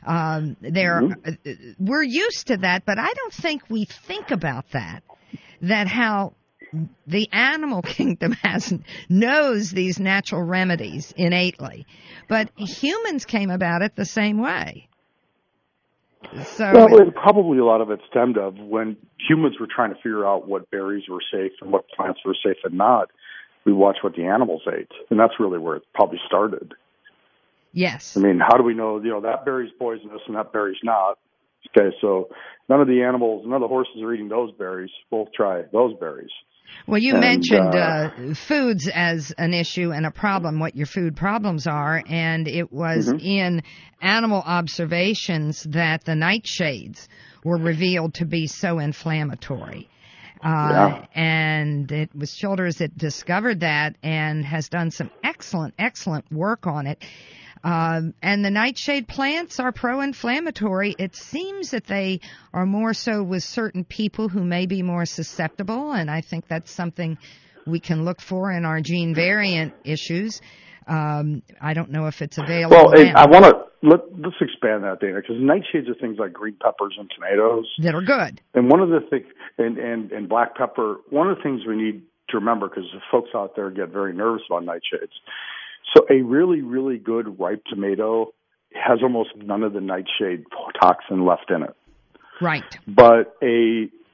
We're used to that, but I don't think we think about that how the animal kingdom knows these natural remedies innately, but humans came about it the same way. So, probably a lot of it stemmed of when humans were trying to figure out what berries were safe and what plants were safe and not. We watched what the animals ate, and that's really where it probably started. Yes. I mean, how do we know, that berry's poisonous and that berry's not? Okay, so none of the horses are eating those berries. We'll try those berries. Well, you mentioned foods as an issue and a problem, what your food problems are, and it was in animal observations that the nightshades were revealed to be so inflammatory. And it was Childers that discovered that and has done some excellent work on it. And the nightshade plants are pro-inflammatory. It seems that they are more so with certain people who may be more susceptible, and I think that's something we can look for in our gene variant issues. I don't know if it's available. Well, I want to let's expand that, Dana, because nightshades are things like green peppers and tomatoes that are good. And one of the things, and black pepper. One of the things we need to remember, because the folks out there get very nervous about nightshades. So a really, really good ripe tomato has almost none of the nightshade toxin left in it. Right. But a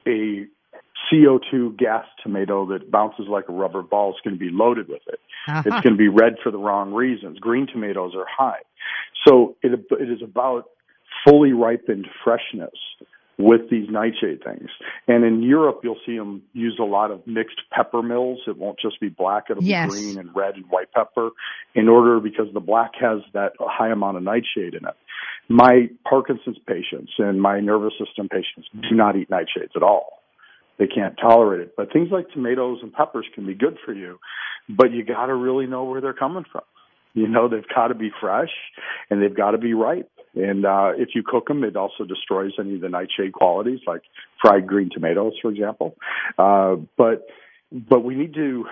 a CO2 gas tomato that bounces like a rubber ball is going to be loaded with it. It's going to be red for the wrong reasons. Green tomatoes are high. So it is about fully ripened freshness with these nightshade things. And in Europe, you'll see them use a lot of mixed pepper mills. It won't just be black. It'll be green and red and white pepper because the black has that high amount of nightshade in it. My Parkinson's patients and my nervous system patients do not eat nightshades at all. They can't tolerate it. But things like tomatoes and peppers can be good for you, but you got to really know where they're coming from. You know, they've got to be fresh and they've got to be ripe. And if you cook them, it also destroys any of the nightshade qualities, like fried green tomatoes, for example. But we need to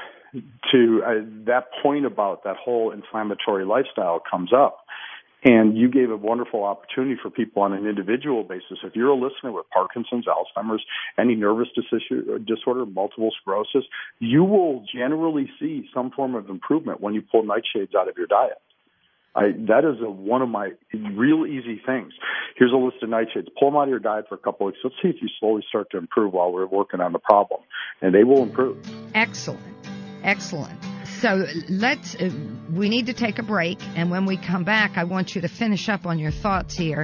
that point about that whole inflammatory lifestyle comes up. And you gave a wonderful opportunity for people on an individual basis. If you're a listener with Parkinson's, Alzheimer's, any nervous disorder, multiple sclerosis, you will generally see some form of improvement when you pull nightshades out of your diet. That is one of my real easy things. Here's a list of nightshades. Pull them out of your diet for a couple of weeks. Let's see if you slowly start to improve while we're working on the problem. And they will improve. Excellent. So we need to take a break, and when we come back, I want you to finish up on your thoughts here,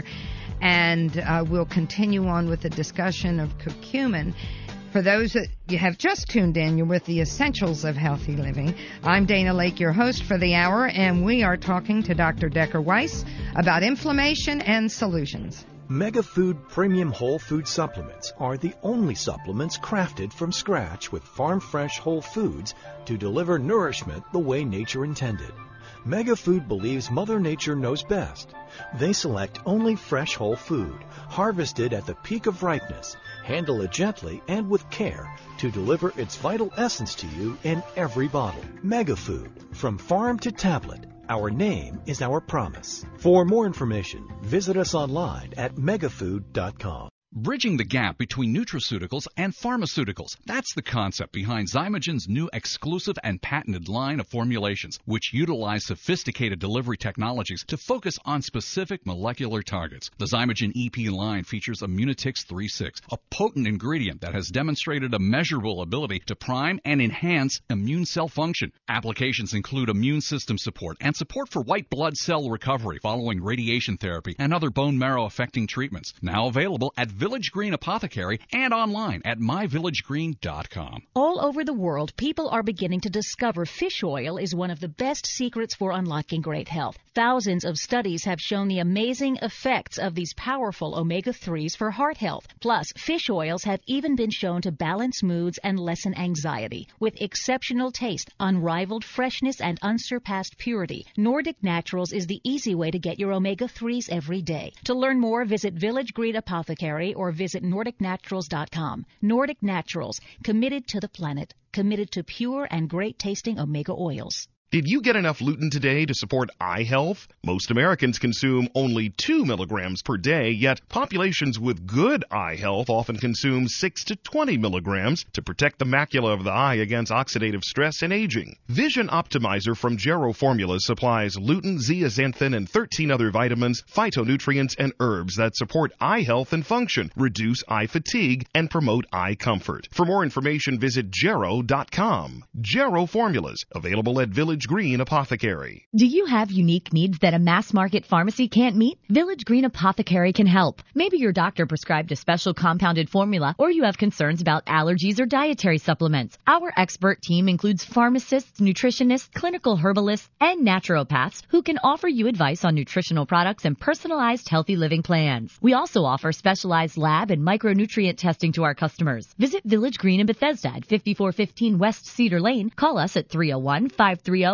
and we'll continue on with the discussion of curcumin. For those that you have just tuned in, you're with the Essentials of Healthy Living. I'm Dana Lake, your host for the hour, and we are talking to Dr. Decker Weiss about inflammation and solutions. MegaFood Premium Whole Food Supplements are the only supplements crafted from scratch with farm-fresh whole foods to deliver nourishment the way nature intended. MegaFood believes Mother Nature knows best. They select only fresh whole food, harvested at the peak of ripeness, handle it gently and with care to deliver its vital essence to you in every bottle. MegaFood, from farm to tablet. Our name is our promise. For more information, visit us online at megafood.com. Bridging the gap between nutraceuticals and pharmaceuticals. That's the concept behind Zymogen's new exclusive and patented line of formulations, which utilize sophisticated delivery technologies to focus on specific molecular targets. The Zymogen EP line features Immunitix 3.6, a potent ingredient that has demonstrated a measurable ability to prime and enhance immune cell function. Applications include immune system support and support for white blood cell recovery following radiation therapy and other bone marrow affecting treatments. Now available at Village Green Apothecary and online at myvillagegreen.com. All over the world, people are beginning to discover fish oil is one of the best secrets for unlocking great health. Thousands of studies have shown the amazing effects of these powerful omega-3s for heart health. Plus, fish oils have even been shown to balance moods and lessen anxiety. With exceptional taste, unrivaled freshness, and unsurpassed purity, Nordic Naturals is the easy way to get your omega-3s every day. To learn more, visit Village Green Apothecary or visit NordicNaturals.com. Nordic Naturals, committed to the planet, committed to pure and great-tasting omega oils. Did you get enough lutein today to support eye health? Most Americans consume only 2 milligrams per day, yet populations with good eye health often consume 6 to 20 milligrams to protect the macula of the eye against oxidative stress and aging. Vision Optimizer from Gero Formulas supplies lutein, zeaxanthin, and 13 other vitamins, phytonutrients, and herbs that support eye health and function, reduce eye fatigue, and promote eye comfort. For more information, visit Gero.com. Gero Formulas, available at Village Green Apothecary. Do you have unique needs that a mass market pharmacy can't meet? Village Green Apothecary can help. Maybe your doctor prescribed a special compounded formula, or you have concerns about allergies or dietary supplements. Our expert team includes pharmacists, nutritionists, clinical herbalists, and naturopaths who can offer you advice on nutritional products and personalized healthy living plans. We also offer specialized lab and micronutrient testing to our customers. Visit Village Green in Bethesda at 5415 West Cedar Lane. Call us at 301-530-0800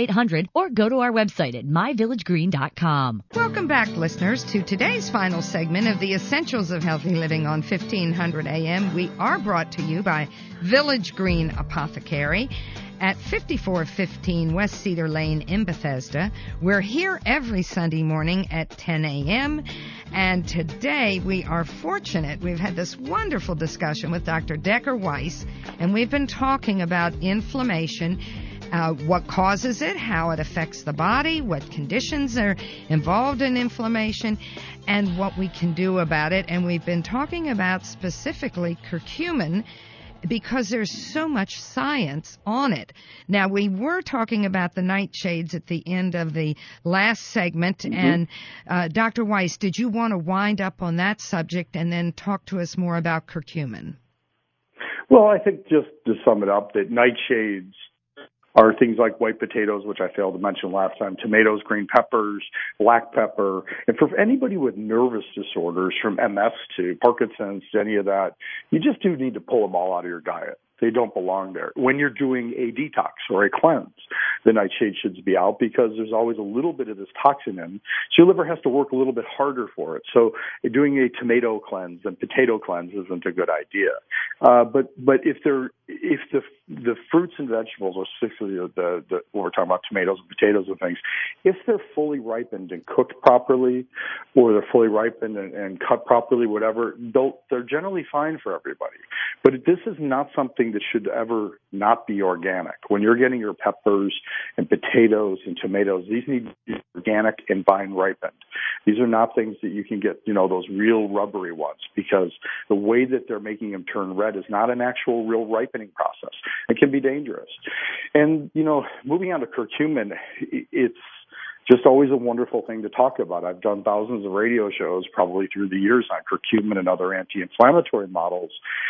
or go to our website at myvillagegreen.com. Welcome back, listeners, to today's final segment of the Essentials of Healthy Living on 1500 AM. We are brought to you by Village Green Apothecary at 5415 West Cedar Lane in Bethesda. We're here every Sunday morning at 10 a.m. And today we are fortunate. We've had this wonderful discussion with Dr. Decker Weiss, and we've been talking about inflammation what causes it, how it affects the body, what conditions are involved in inflammation, and what we can do about it. And we've been talking about specifically curcumin because there's so much science on it. Now, we were talking about the nightshades at the end of the last segment, and Dr. Weiss, did you want to wind up on that subject and then talk to us more about curcumin? Well, I think just to sum it up, that nightshades are things like white potatoes, which I failed to mention last time, tomatoes, green peppers, black pepper. And for anybody with nervous disorders, from MS to Parkinson's to any of that, you just do need to pull them all out of your diet. They don't belong there. When you're doing a detox or a cleanse, the nightshade should be out because there's always a little bit of this toxin in. So your liver has to work a little bit harder for it. So doing a tomato cleanse and potato cleanse isn't a good idea. But if the fruits and vegetables, or specifically when we're talking about tomatoes and potatoes and things, if they're fully ripened and cooked properly, or they're fully ripened and cut properly, whatever, they're generally fine for everybody. But this is not something that should ever not be organic. When you're getting your peppers and potatoes and tomatoes, these need to be organic and vine ripened. These are not things that you can get, those real rubbery ones, because the way that they're making them turn red is not an actual real ripening process. It can be dangerous. And, moving on to curcumin, it's just always a wonderful thing to talk about. I've done thousands of radio shows probably through the years on curcumin and other anti-inflammatory models.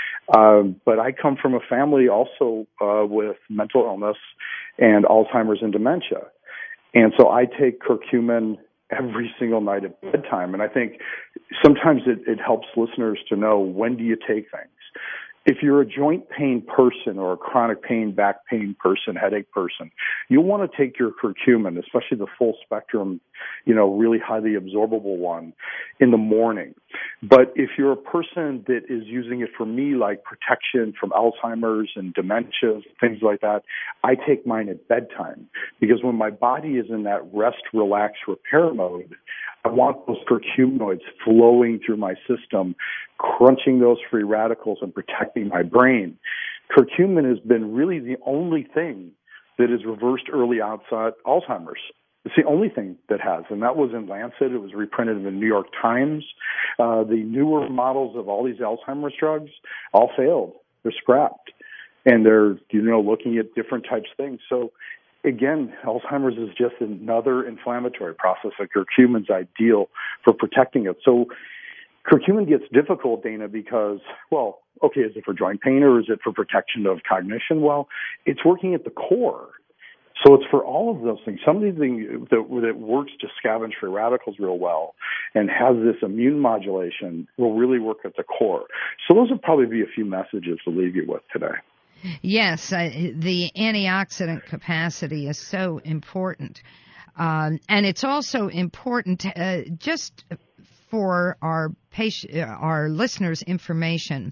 But I come from a family also with mental illness and Alzheimer's and dementia. And so I take curcumin every single night at bedtime. And I think sometimes it helps listeners to know, when do you take things? If you're a joint pain person or a chronic pain, back pain person, headache person, you'll want to take your curcumin, especially the full spectrum, really highly absorbable one, in the morning. But if you're a person that is using it for me, like protection from Alzheimer's and dementia, things like that, I take mine at bedtime, because when my body is in that rest, relax, repair mode, I want those curcuminoids flowing through my system, crunching those free radicals and protecting my brain. Curcumin has been really the only thing that has reversed early onset Alzheimer's. It's the only thing that has, and that was in Lancet. It was reprinted in the New York Times. The newer models of all these Alzheimer's drugs all failed. They're scrapped, and they're looking at different types of things. So again, Alzheimer's is just another inflammatory process, and curcumin's ideal for protecting it. So curcumin gets difficult, Dana, because, is it for joint pain or is it for protection of cognition? Well, it's working at the core. So it's for all of those things. Some of these things that works to scavenge free radicals real well and has this immune modulation will really work at the core. So those would probably be a few messages to leave you with today. Yes, the antioxidant capacity is so important. And it's also important just for our listeners' information.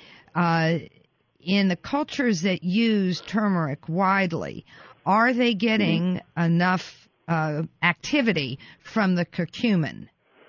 In the cultures that use turmeric widely, are they getting enough activity from the curcumin?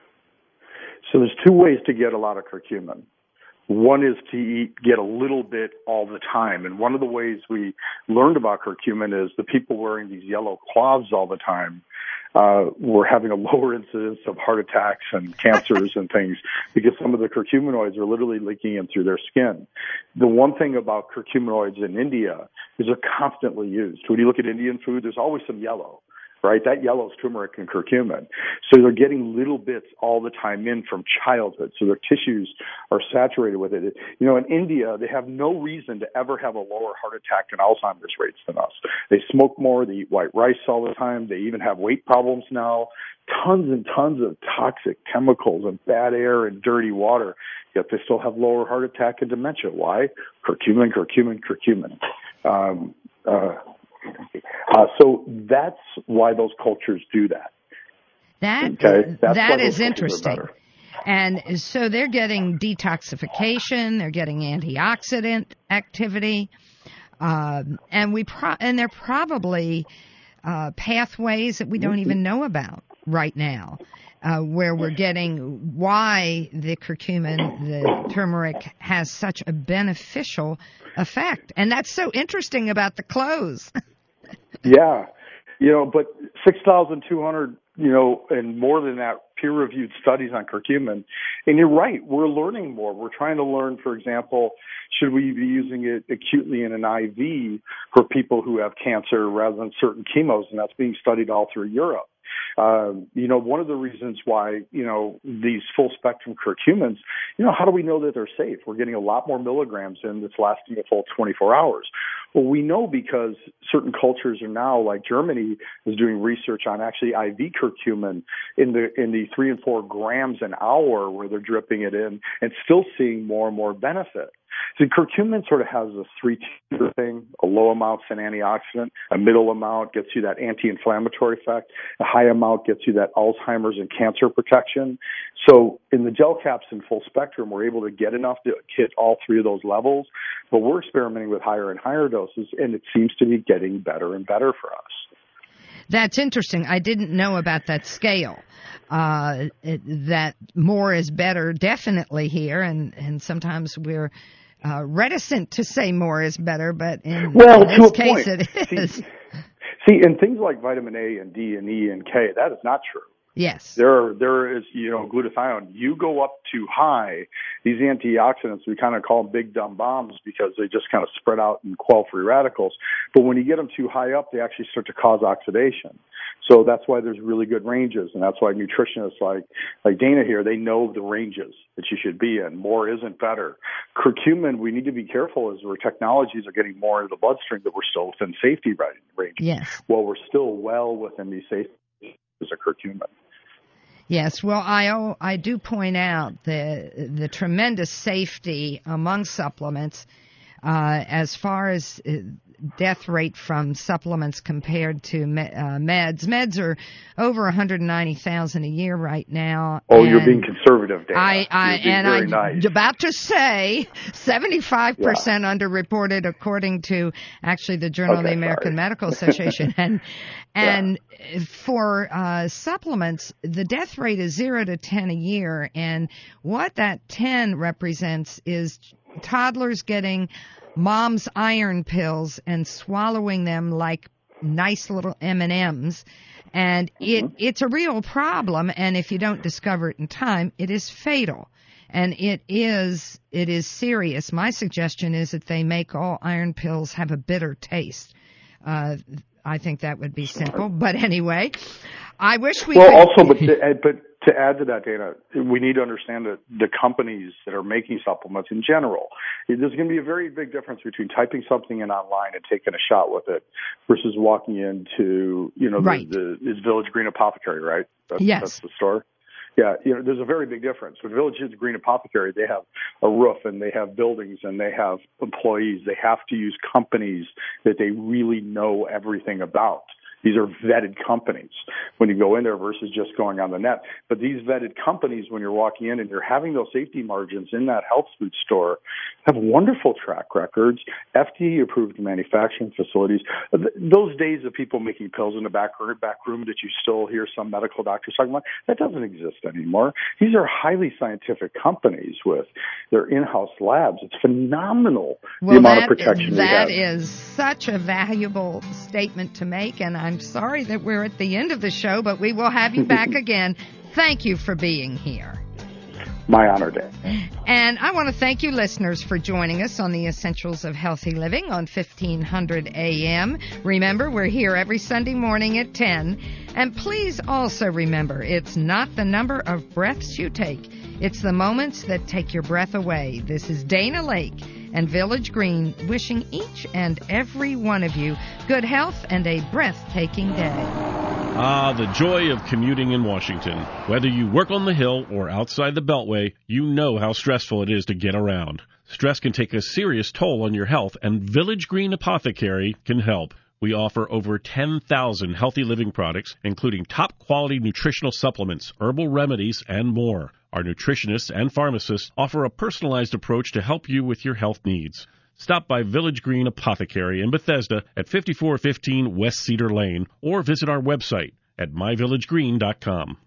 So there's two ways to get a lot of curcumin. One is to get a little bit all the time. And one of the ways we learned about curcumin is the people wearing these yellow cloths all the time were having a lower incidence of heart attacks and cancers and things, because some of the curcuminoids are literally leaking in through their skin. The one thing about curcuminoids in India is they're constantly used. When you look at Indian food, there's always some yellow. Right? That yellow is turmeric and curcumin. So they're getting little bits all the time in from childhood. So their tissues are saturated with it. In India, they have no reason to ever have a lower heart attack and Alzheimer's rates than us. They smoke more. They eat white rice all the time. They even have weight problems now. Tons and tons of toxic chemicals and bad air and dirty water. Yet they still have lower heart attack and dementia. Why? Curcumin. So that's why those cultures do that. That is interesting. And so they're getting detoxification, they're getting antioxidant activity, and there are probably pathways that we don't even know about right now, where we're getting why the curcumin, the turmeric, has such a beneficial effect. And that's so interesting about the clothes. Yeah. But 6,200, and more than that, peer-reviewed studies on curcumin. And you're right, we're learning more. We're trying to learn, for example, should we be using it acutely in an IV for people who have cancer rather than certain chemos? And that's being studied all through Europe. One of the reasons why, these full spectrum curcumins, how do we know that they're safe? We're getting a lot more milligrams in that's lasting a full 24 hours. Well, we know because certain cultures are now, like Germany, is doing research on actually IV curcumin in the 3 and 4 grams an hour where they're dripping it in and still seeing more and more benefit. So curcumin sort of has a 3-tier thing. A low amount's an antioxidant, a middle amount gets you that anti-inflammatory effect, a high amount gets you that Alzheimer's and cancer protection. So in the gel caps in full spectrum, we're able to get enough to hit all 3 of those levels, but we're experimenting with higher and higher doses, and it seems to be getting better and better for us. That's interesting. I didn't know about that scale. That more is better definitely here, and sometimes we're reticent to say more is better, but in this case it is. See, in things like vitamin A and D and E and K, that is not true. Yes. There is, glutathione. You go up too high, these antioxidants, we kind of call them big dumb bombs because they just kind of spread out and quell free radicals. But when you get them too high up, they actually start to cause oxidation. So that's why there's really good ranges, and that's why nutritionists like Dana here, they know the ranges that you should be in. More isn't better. Curcumin, we need to be careful as our technologies are getting more into the bloodstream that we're still within safety ranges. Yes. Well, we're still well within these safety ranges of curcumin. Yes, well, I do point out the tremendous safety among supplements as far as death rate from supplements compared to meds. Meds are over 190,000 a year right now. Oh, you're being conservative, Dana. I'm nice. About to say 75% underreported according to actually the Journal of the American Medical Association. And for supplements, the death rate is 0 to 10 a year, and what that 10 represents is toddlers getting mom's iron pills and swallowing them like nice little M&Ms, and it's a real problem, and if you don't discover it in time, it is fatal. And it is serious. My suggestion is that they make all iron pills have a bitter taste. I think that would be simple. But anyway, I wish we could... Also, but to add to that, Dana, we need to understand that the companies that are making supplements in general, there's going to be a very big difference between typing something in online and taking a shot with it versus walking into, the Village Green Apothecary, right? That's the store. Yeah, there's a very big difference. With Village Green Apothecary, they have a roof and they have buildings and they have employees. They have to use companies that they really know everything about. These are vetted companies when you go in there versus just going on the net. But these vetted companies, when you're walking in and you're having those safety margins in that health food store, have wonderful track records, FDA-approved manufacturing facilities. Those days of people making pills in the back room that you still hear some medical doctors talking about, that doesn't exist anymore. These are highly scientific companies with their in-house labs. It's phenomenal the amount of protection we have. That is such a valuable statement to make, and I'm sorry that we're at the end of the show, but we will have you back again. Thank you for being here. My honor, Dan. And I want to thank you, listeners, for joining us on the Essentials of Healthy Living on 1500 AM. Remember, we're here every Sunday morning at 10. And please also remember, it's not the number of breaths you take. It's the moments that take your breath away. This is Dana Lake and Village Green wishing each and every one of you good health and a breathtaking day. Ah, the joy of commuting in Washington. Whether you work on the Hill or outside the Beltway, you know how stressful it is to get around. Stress can take a serious toll on your health, and Village Green Apothecary can help. We offer over 10,000 healthy living products, including top-quality nutritional supplements, herbal remedies, and more. Our nutritionists and pharmacists offer a personalized approach to help you with your health needs. Stop by Village Green Apothecary in Bethesda at 5415 West Cedar Lane or visit our website at myvillagegreen.com.